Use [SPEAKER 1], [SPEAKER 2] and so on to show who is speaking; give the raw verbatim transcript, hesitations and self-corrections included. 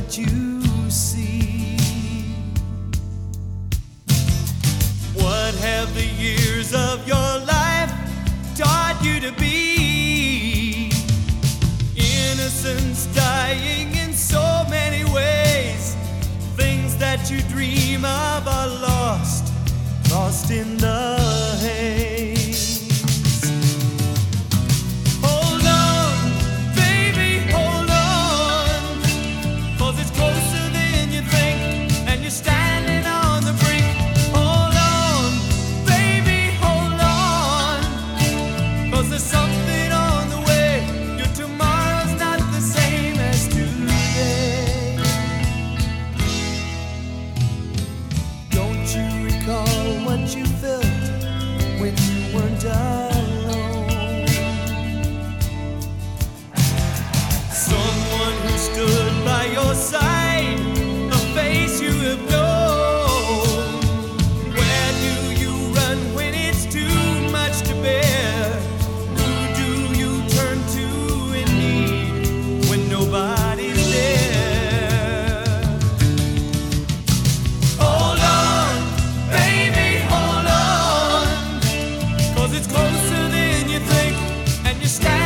[SPEAKER 1] what you see. What have the years of your life taught you to be? Innocence dying in so many ways. Things that you dream of are lost, lost in the haze. Hold on, baby, hold on, 'cause it's closer than you think, and you're standing on the brink. Hold on, baby, hold on, 'cause there's something on the way. Your tomorrow's not the same as today. Don't you recall what you felt when you weren't alone? Someone who stood by your side, a face you have known. Where do you run when it's too much to bear? Who do you turn to in need when nobody's there? Hold on, baby, hold on, 'cause it's closer than you think, and you're standing